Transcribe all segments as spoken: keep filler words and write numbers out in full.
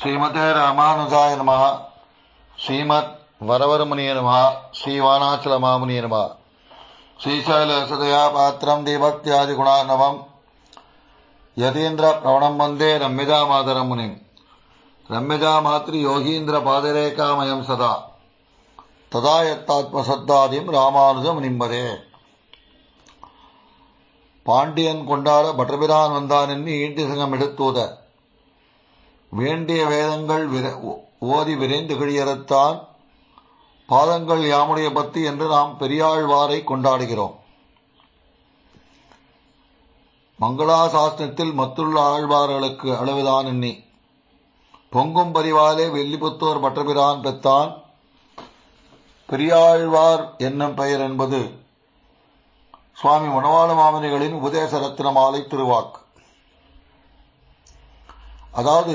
ஸ்ரீமதே ராமானுஜாய நமஹ. ஸ்ரீமத் வரவரமுனிய நமஹ. ஸ்ரீவானாச்சல மாமுனிய நமஹ. ஸ்ரீசைலசதயா பாத்திரம் தீபக்தியாதி குணார்ணவம் யதீந்திர பிரவணம் வந்தே ரம்யஜா மாதரம் முனிம். ரம்யஜா மாத்ரி யோகீந்திர பாதரேகாமயம் சதா ததா யத்தாத்மசத்தாதிம் ராமானுஜ முனிம்பதே. பாண்டியன் கொண்டாட பட்டபிரான் வந்தான் என்று ஈட்டி சங்கம் எடுத்தூத வேண்டிய வேதங்கள் ஓதி விரைந்து கிழியறத்தான் பாதங்கள் யாமுடைய பத்தி என்று நாம் பெரியாழ்வாரை கொண்டாடுகிறோம். மங்களாசாசனத்தில் மத்துள்ள ஆழ்வார்களுக்கு அளவுதான் எண்ணி பொங்கும் பரிவாலே வெள்ளிபுத்தூர் பட்டபிரான் பெத்தான் பெரியாழ்வார் என்னும் பெயர் என்பது சுவாமி மணவாள மாமனிகளின் உபதேச ரத்ன மாலை திருவாக்கு. அதாவது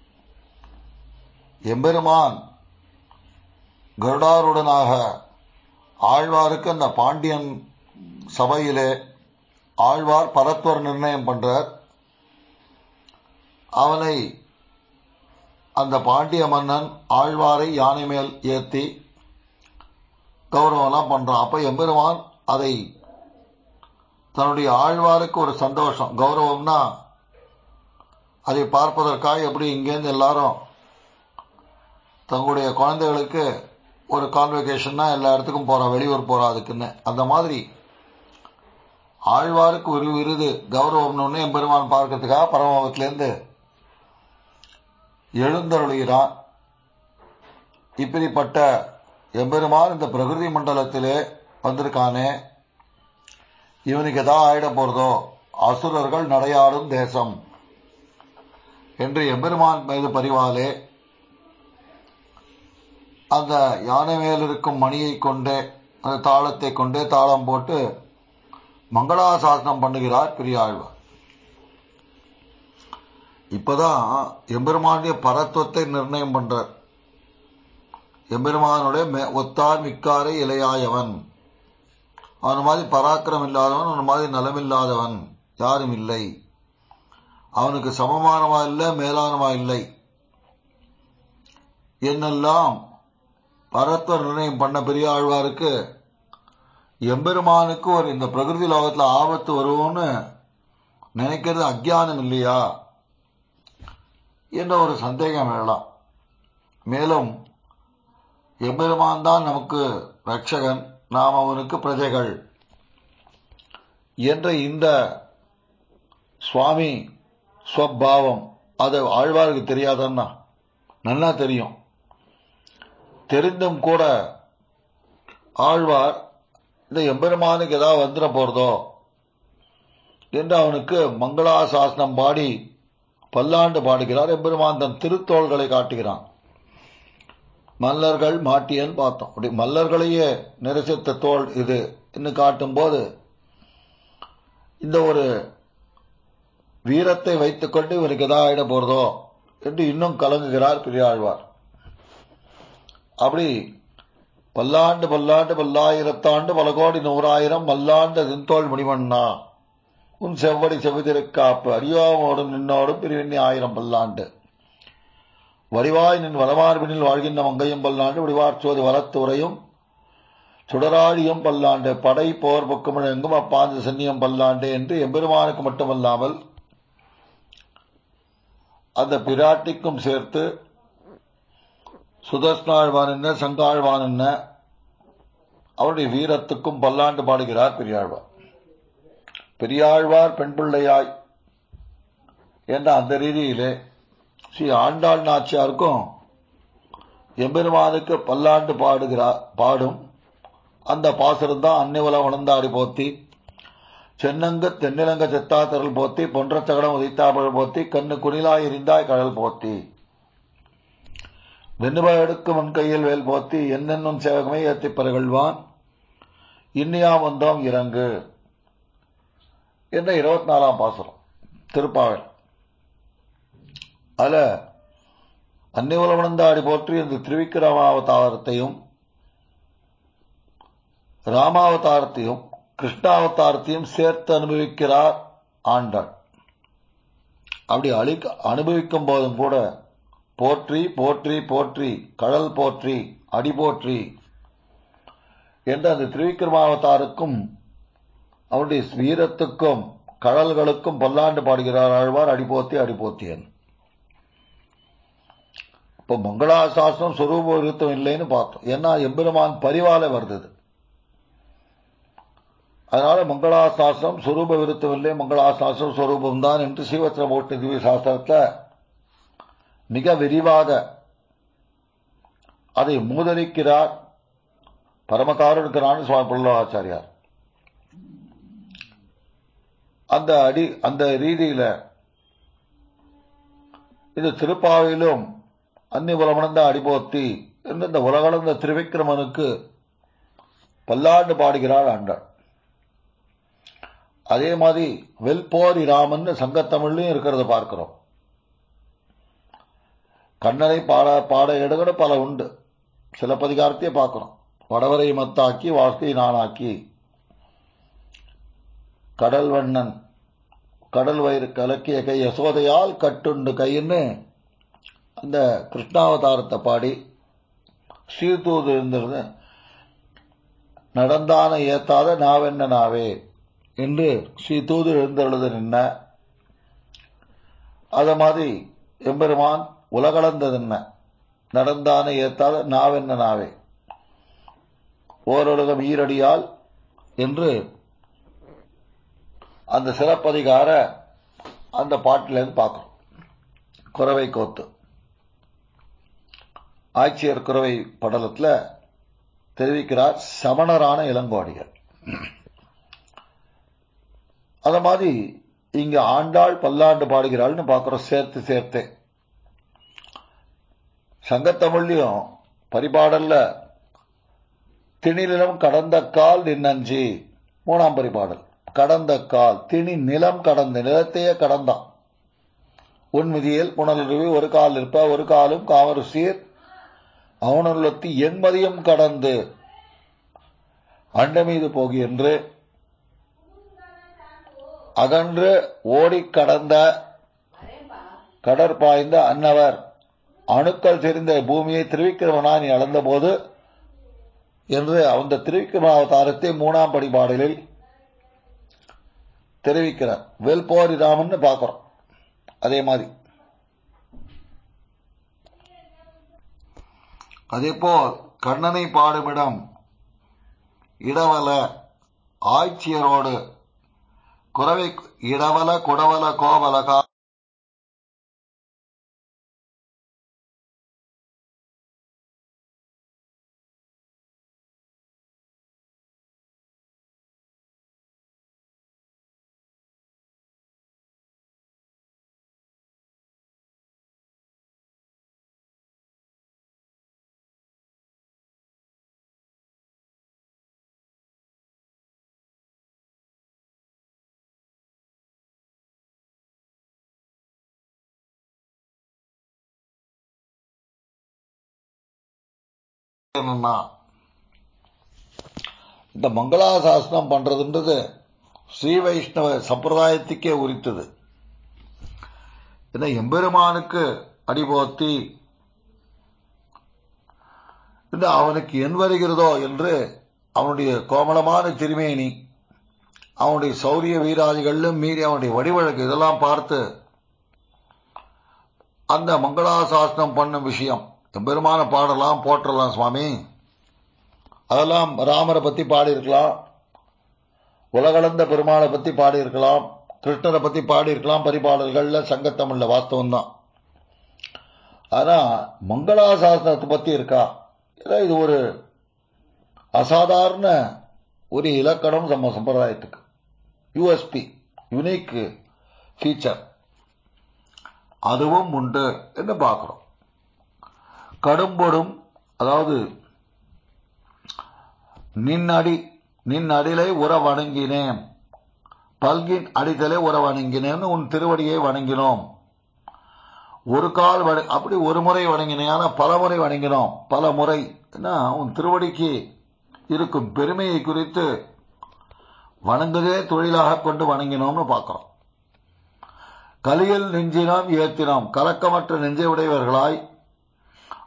எம்பெருமான் கருடாருடனாக ஆழ்வாருக்கு அந்த பாண்டியன் சபையிலே ஆழ்வார் பரத்வர் நிர்ணயம் பண்றார். அவனை அந்த பாண்டிய மன்னன் ஆழ்வாரை யானை மேல் ஏற்றி கௌரவம்லாம் பண்றான். அப்ப எம்பெருமான் அதை தன்னுடைய ஆழ்வாருக்கு ஒரு சந்தோஷம், கௌரவம்னா அதை பார்ப்பதற்காக எப்படி இங்கேருந்து எல்லாரும் தங்களுடைய குழந்தைகளுக்கு ஒரு கான்வெகேஷன்னா எல்லா இடத்துக்கும் போறா, வெளியூர் போறா, அதுக்குன்னு அந்த மாதிரி ஆழ்வாருக்கு ஒரு விருது கௌரவம்னு எம்பெருமான் பார்க்கறதுக்காக பரமபத்திலேருந்து எழுந்தருளுகிறான். இப்படிப்பட்ட எம்பெருமான் இந்த பிரகிருதி மண்டலத்திலே வந்திருக்கானே, இவனுக்கு எதாவது ஆயிட போறதோ, அசுரர்கள் நடையாடும் தேசம் என்று எம்பெருமான் மீது பரிவாலே அந்த யானை மேல் இருக்கும் மணியை கொண்டே அந்த தாளத்தை கொண்டே தாளம் போட்டு மங்களாசாசனம் பண்ணுகிறார் பெரியாழ்வார். இப்பதான் எம்பெருமானுடைய பரத்துவத்தை நிர்ணயம் பண்றார். எம்பெருமானுடைய ஒத்தார் மிக்காரை இலையாயவன், அவன் மாதிரி பராக்கிரம் இல்லாதவன், அவன் மாதிரி நலமில்லாதவன் யாரும் இல்லை, அவனுக்கு சமமானவா இல்லை, மேலானவா இல்லை என்னெல்லாம் பரத்வர் நிர்ணயம் பண்ண பெரிய ஆழ்வாருக்கு எம்பெருமானுக்கு ஒரு இந்த பிரகிருதி லோகத்துல ஆபத்து வருவோம்னு நினைக்கிறது அஜ்ஞானம் இல்லையா என்ற ஒரு சந்தேகம் எழலாம். மேலும் எம்பெருமான் தான் நமக்கு ரட்சகன், நாம் அவனுக்கு பிரஜைகள் என்ற இந்த சுவாமி ஸ்வபாவம் அது ஆழ்வாருக்கு தெரியாதன்னா நல்லா தெரியும். தெரிந்தும் கூட ஆழ்வார் இந்த எம்பெருமானுக்கு ஏதாவது வந்துட போறதோ என்று அவனுக்கு மங்களாசாசனம் பாடி பல்லாண்டு பாடுகிறார். எம்பெருமான் தன் திருத்தோள்களை காட்டுகிறான். மல்லர்கள் மாட்டியன் பார்த்தோம். அப்படி மல்லர்களையே நிரசித்த தோல் இது என்று காட்டும் போது இந்த ஒரு வீரத்தை வைத்துக் கொண்டு இவனுக்கு எதாவது ஆயிட போறதோ என்று இன்னும் கலங்குகிறார் பெரியாழ்வார். அப்படி பல்லாண்டு பல்லாண்டு பல்லாயிரத்தாண்டு பல கோடி நூறாயிரம் மல்லாண்டு தின்தோள் முடிவண்ணா உன் செவ்வடி செவிதிருக்காப்பு அறியாமோடும் நின்னோடும் பிரிவின்னி ஆயிரம் பல்லாண்டு வடிவாய் நின் வளமார்பினில் வாழ்கின்ற மங்கையும் பல்லாண்டு வடிவார்ச்சுவது வளத்துறையும் சுடராழியும் பல்லாண்டு படை போர் பொக்குமிழங்கும் அப்பாந்த சன்னியம் பல்லாண்டு என்று எம்பெருமானுக்கு மட்டுமல்லாமல் அந்த பிராட்டிக்கும் சேர்த்து சுதர்ஷ்ணாழ்வான் என்ன சங்காழ்வான் என்ன அவருடைய வீரத்துக்கும் பல்லாண்டு பாடுகிறார் பெரியாழ்வார். பெரியாழ்வார் பெண் பிள்ளையாய் என்ற அந்த ரீதியிலே ஸ்ரீ ஆண்டாள் நாச்சியாருக்கும் எம்பெருமானுக்கு பல்லாண்டு பாடுகிறார். பாடும் அந்த பாசுரம் தான் அன்னிவல வளர்ந்தாடி போத்தி சென்னங்க தென்னிலங்க செத்தாத்தரல் போத்தி பொன்ற சகடம் உதித்தாபழ் போத்தி கண்ணு குனிலாய் எரிந்தாய் கடல் போத்தி வெண்ணுப எடுக்கும் உன் கையில் வேல் போத்தி என்னென்னும் சேவகமே ஏத்தி பருகல்வான் இன்னியா வந்தோம் இறங்கு என்ற இருபத்தி நாலாம் பாசுரம் திருப்பாவல். அதுல அன்னிவல வளர்ந்தாடி போற்றி இந்த திருவிக்கிரமாவதாரத்தையும் ராமாவதாரத்தையும் கிருஷ்ணாவதாரத்தையும் சேர்த்து அனுபவிக்கிறார் ஆண்டாள். அப்படி அழிக்க அனுபவிக்கும் போதும் கூட போற்றி போற்றி போற்றி கடல் போற்றி அடி போற்றி என்று அந்த திருவிக்கிரமாவதாருக்கும் அவருடைய வீரத்துக்கும் கடல்களுக்கும் பல்லாண்டு பாடுகிறார் ஆழ்வார். அடிபோத்தி அடிபோத்தியன். இப்ப மங்களாசாசனம் சொரூப விருத்தம் இல்லைன்னு பார்த்தோம். ஏன்னா எம்பெருமான் பரிவால வருது. அதனால மங்களாசாசனம் சொரூப விருத்தம் இல்லை, மங்களாசாசனம் சொரூபம் தான் என்று ஸ்ரீவத்ர மோட்ச திவ்ய சாஸ்திரத்தில் மிக விரிவாக அதை மூதலிக்கிறார் பரமகாருணிகரான சுவாமி புல்லவாச்சாரியார். அந்த அடி அந்த ரீதியில இது திருப்பாவையிலும் அன்னி உலமணந்த அடிபோத்தி என்று இந்த உலகளந்த திருவிக்கிரமனுக்கு பல்லாண்டு பாடுகிறார் ஆண்டாள். அதே மாதிரி வெல்போரி ராமன் சங்கத்தமிழ்லையும் இருக்கிறத பார்க்கிறோம். கண்ணனை பாட பாட இடங்கட பல உண்டு. சிலப்பதிகாரத்தையே பார்க்கிறோம். வடவரை மத்தாக்கி வாழ்க்கை நானாக்கி கடல் வண்ணன் கடல் வயிறு கலக்கிய கை யசோதையால் கட்டுண்டு கைன்னு அந்த கிருஷ்ணாவதாரத்தை பாடி சீர்தூது இருந்தது. நடந்தான ஏத்தாத நாவென்ன நாவே என்று ஸ்ரீதூது எழுந்தழுது நின்ன. அத மாதிரி எம்பெருமான் உலகளந்தது என்ன நடந்தான ஏத்தாத நாவென்ன நாவே ஓரொழுகம் ஈரடியால் என்று அந்த சிறப்பதிகார அந்த பாட்டிலிருந்து பார்க்கிறோம். குறவை கோத்து ஆட்சியர் குறவை படலத்தில் தெரிவிக்கிறார் சமணரான இளங்கோடிகள். அத மாதிரி இங்க ஆண்டாள் பல்லாண்டு பாடுகிறாள்னு பார்க்கிறோம். சேர்த்து சேர்த்து சங்கத்தமிழ்லையும் பரிபாடல்ல திணிநிலம் கடந்த கால் நின்னஞ்சி மூணாம் பரிபாடல் கடந்த கால் திணி நிலம் கடந்த நிலத்தையே கடந்தான். உன்மிதியில் புனலுருவி ஒரு கால் இருப்ப ஒரு காலும் காமரு சீர் அவனுள்ளத்தி எண்மதியம் கடந்து அண்ட மீது போகி என்று அகன்று ஓடிக் கடந்த கடற்பாய்ந்த அன்னவர் அணுக்கள் தெரிந்த பூமியை திருவிக்கிரமனா நீ அளந்த போது என்று அந்த திருவிக்கிரமாவதாரத்தை மூணாம் படிபாடலில் தெரிவிக்கிறார். வெல்போரி ராமன் பார்க்கிறோம். அதே மாதிரி அதேபோல் கண்ணனை பாடுமிடம் இடவல ஆட்சியரோடு குறவை இடவல குடவல கோவலகா இந்த மங்களாசாசனம் பண்றதுன்றது ஸ்ரீ வைஷ்ணவ சம்பிரதாயத்துக்கே உரித்தது. எம்பெருமானுக்கு அடிபோத்தி அவனுக்கு என் வருகிறதோ என்று அவனுடைய கோமளமான திருமேனி அவனுடைய சௌரிய வீராதிகளிலும் மீறி அவனுடைய வடிவழக்கு இதெல்லாம் பார்த்து அந்த மங்களாசாசனம் பண்ணும் விஷயம் எம்பெருமான பாடலாம் போற்றலாம் சுவாமி. அதெல்லாம் ராமரை பத்தி பாடியிருக்கலாம், உலகளந்த பெருமாளை பத்தி பாடியிருக்கலாம், கிருஷ்ணரை பத்தி பாடியிருக்கலாம். பரிபாடல்கள்ல சங்கத்தமிழ்ல வாஸ்தவம் தான். ஆனா மங்களாசாசனத்தை பத்தி இருக்கா? இது ஒரு அசாதாரண ஒரு இலக்கணம் நம்ம சம்பிரதாயத்துக்கு. யூஎஸ்பி யுனிக் ஃபீச்சர் அதுவும் உண்டு என்று பார்க்கிறோம். கடும்பொடும் அதாவது நின்னடி நின் அடிலை உற வணங்கினேன் பல்கின் அடித்தலை உற வணங்கினேன் உன் திருவடியை வணங்கினோம். ஒரு கால் அப்படி ஒரு முறை வணங்கினேன், பல முறை வணங்கினோம். பல முறை உன் திருவடிக்கு இருக்கும் பெருமையை குறித்து வணங்குதே தொழிலாக கொண்டு வணங்கினோம்னு பார்க்கிறோம். கலியில் நெஞ்சினோம் ஏத்தினோம் கலக்கமற்ற நெஞ்சை உடையவர்களாய்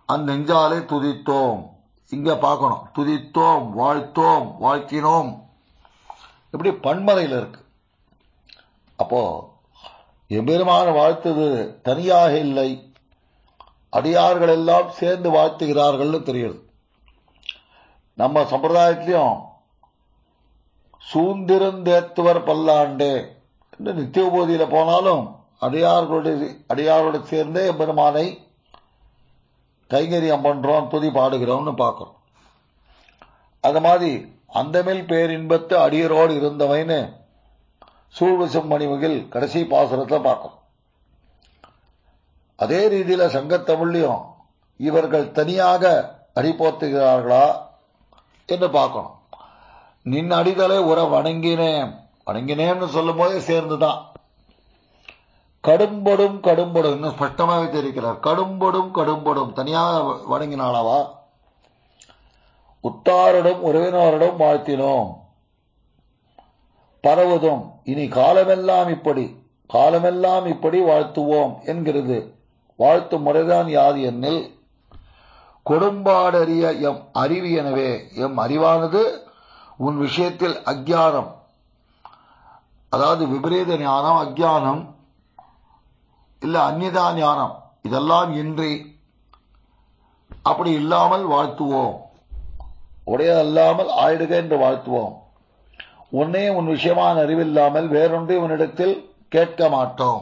அந்நெஞ்சாலே துதித்தோம். இங்க பார்க்கணும், துதித்தோம், வாழ்த்தோம், வாழ்த்தினோம், இப்படி பன்மறையில் இருக்கு. அப்போ எம்பெருமான வாழ்த்துது தனியாக இல்லை, அடியார்கள் எல்லாம் சேர்ந்து வாழ்த்துகிறார்கள் தெரியுது. நம்ம சம்பிரதாயத்திலையும் சூந்திருந்தேத்துவர் பல்லாண்டே என்று நித்திய உபோதியில போனாலும் அடியார்களுடைய அடியாரோடு சேர்ந்தே எம்பெருமானை கைங்கரியம் பண்றோம், துதி பாடுகிறோம்னு பார்க்கிறோம். அது மாதிரி அந்தமில் பேரின்பத்து அடியரோடு இருந்தவைன்னு சூழ்விசும் மணிமுகில் கடைசி பாசுரத்தை பார்க்கிறோம். அதே ரீதியில சங்கத்தமிழ்லையும் இவர்கள் தனியாக அடி போத்துகிறார்களா என்று பார்க்கணும். நின் அடிதலை உற வணங்கினேன், வணங்கினேன்னு சொல்லும் போதே சேர்ந்துதான். கடும்பொடும் கடும்பொடும் இன்னும் ஸ்பஷ்டமாகவே தெரிவிக்கிறார். கடும்பொடும் கடும்பொடும் தனியாக வணங்கினாளவா? உத்தாரிடம் உறவினரிடம் வாழ்த்தினோம். பரவுதும் இனி காலமெல்லாம் இப்படி காலமெல்லாம் இப்படி வாழ்த்துவோம் என்கிறது. வாழ்த்து முறைதான் யாது என்னில் கொடும்பாடறிய எம் அறிவு. எனவே எம் அறிவானது உன் விஷயத்தில் அக்ஞானம், அதாவது விபரீத ஞானம், அக்ஞானம் இல்ல அந்நிதா ஞானம், இதெல்லாம் இன்றி அப்படி இல்லாமல் வாழ்த்துவோம். உடையதல்லாமல் ஆயிடுக என்று வாழ்த்துவோம். உன்னே உன் விஷயமான அறிவில்லாமல் வேறொன்றை உன்னிடத்தில் கேட்க மாட்டோம்.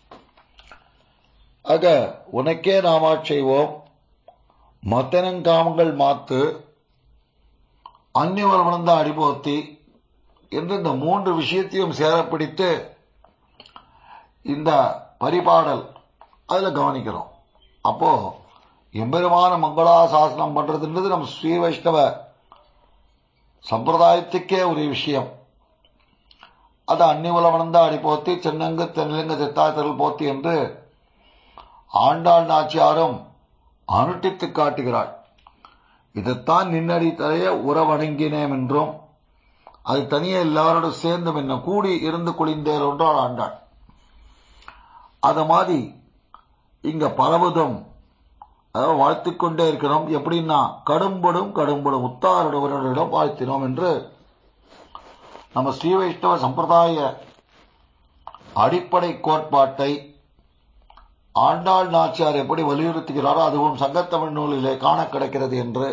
ஆக உனக்கே நாமா செய்வோம். மத்தனங்காமங்கள் மாத்து அந்நியவர் வளர்ந்த அடிபோத்தி என்று இந்த மூன்று விஷயத்தையும் சேரப்பிடித்து இந்த பரிபாடல் அதுல கவனிக்கிறோம். அப்போ எம்பெருமான மங்களாசாசனம் பண்றதுன்றது நம்ம ஸ்ரீ வைஷ்ணவ சம்பிரதாயத்துக்கே ஒரு விஷயம். அது அந்நியவள வளர்ந்த அடிபோத்தி சென்னங்கு தென்னிலங்க தெத்தாய்த்தல் போத்தி என்று ஆண்டாள் நாச்சியாரும் அனுட்டித்து காட்டுகிறாள். இதைத்தான் நின்னடி தரைய உறவணங்கினேன் என்றும் அது தனியே எல்லாரோட சேர்ந்தும் என்ன கூடி இருந்து குளிந்தேர் என்றாள் ஆண்டாள். அது மாதிரி இங்க பரவதும் அதாவது வாழ்த்திக்கொண்டே இருக்கிறோம். எப்படின்னா கடும்படும் கடும்படும் உத்தாரிடம் வாழ்த்தினோம் என்று நம்ம ஸ்ரீ வைஷ்ணவ சம்பிரதாய அடிப்படை கோட்பாட்டை ஆண்டாள் நாச்சியார் எப்படி வலியுறுத்துகிறாரோ அதுவும் சங்கத்தமிழ் நூலிலே காண கிடைக்கிறது என்று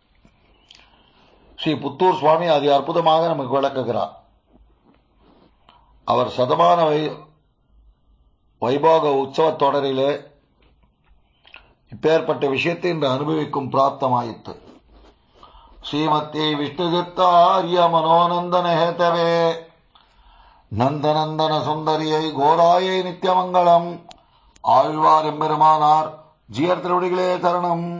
ஸ்ரீ புத்தூர் சுவாமி அதை அற்புதமாக நமக்கு விளக்குகிறார். அவர் சதமான வைபோக உற்சவ தொடரிலே இப்பேற்பட்ட விஷயத்தை இன்று அனுபவிக்கும் பிராப்தமாயிற்று. ஸ்ரீமத்தே விஷ்ணுஜித்தாரிய மனோநந்தன ஹேதவே நந்தநந்தன சுந்தரியை கோராயை நித்தியமங்கலம். ஆழ்வார் எம்பெருமானார் ஜியர் திருவடிகளே தரணம்.